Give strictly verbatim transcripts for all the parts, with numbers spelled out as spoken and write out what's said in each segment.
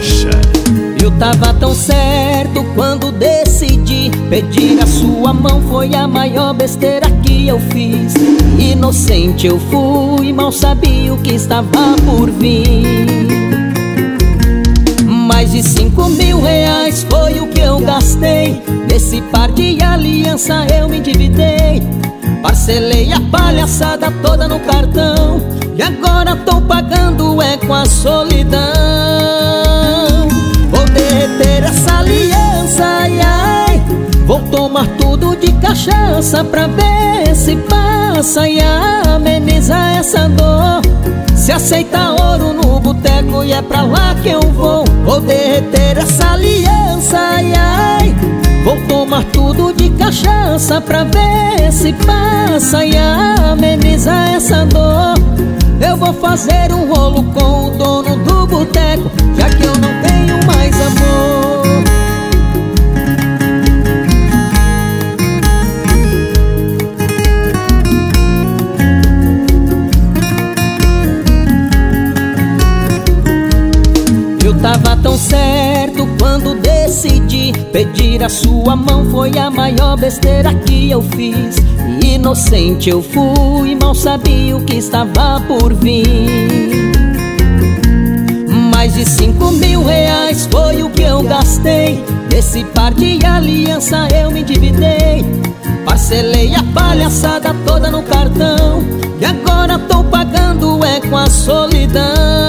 Rocha. Eu tava tão certo quando decidi pedir a sua mão. Foi a maior besteira que eu fiz. Inocente eu fui, mal sabia o que estava por vir. Mais de cinco mil reais foi o que eu gastei. Nesse par de aliança eu me endividei. Parcelei a palhaçada toda no cartão e agora tô pagando é com a solidão. Vou derreter essa aliança, ai, ai. Vou tomar tudo de cachaça pra ver se passa e ameniza essa dor. Se aceita ouro no boteco e é pra lá que eu vou. Vou derreter essa aliança, ai, ai. Vou tomar tudo de cachaça pra ver se passa e ameniza essa dor. Eu vou fazer um rolo com o dono do boteco, já que eu não tenho mais amor. Eu tava tão certo quando decidi pedir a sua mão. Foi a maior besteira que eu fiz. Inocente eu fui, mal sabia o que estava por vir. Mais de cinco mil reais foi o que eu gastei. Nesse par de aliança eu me endividei. Parcelei a palhaçada toda no cartão e agora tô pagando é com a solidão.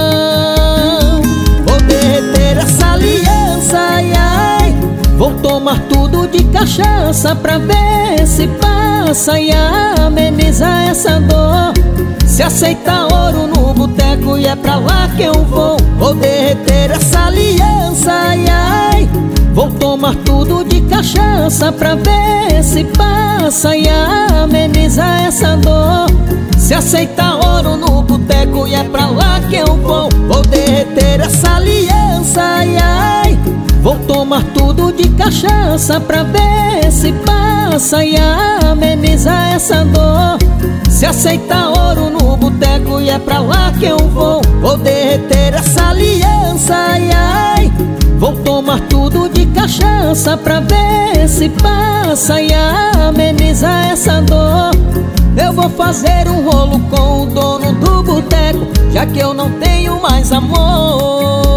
Vou derreter essa aliança, ai, ai. Vou tomar tudo de cachaça pra ver se passa e ameniza essa dor. Se aceita ouro no boteco e é pra lá que eu vou. Vou derreter essa aliança, ai, ai. Vou tomar tudo de cachaça pra ver se passa e ameniza essa dor. Se aceita ouro no boteco e é pra lá que eu vou. Vou derreter essa aliança, ai, ai. Vou tomar tudo de cachaça pra ver se passa e ameniza essa dor. Se aceita ouro no boteco e é pra lá que eu vou. Vou derreter essa aliança, ai, ai. Vou tomar tudo de cachaça pra ver se passa e ameniza essa dor. Eu vou fazer um rolo com o dono do boteco, já que eu não tenho mais amor.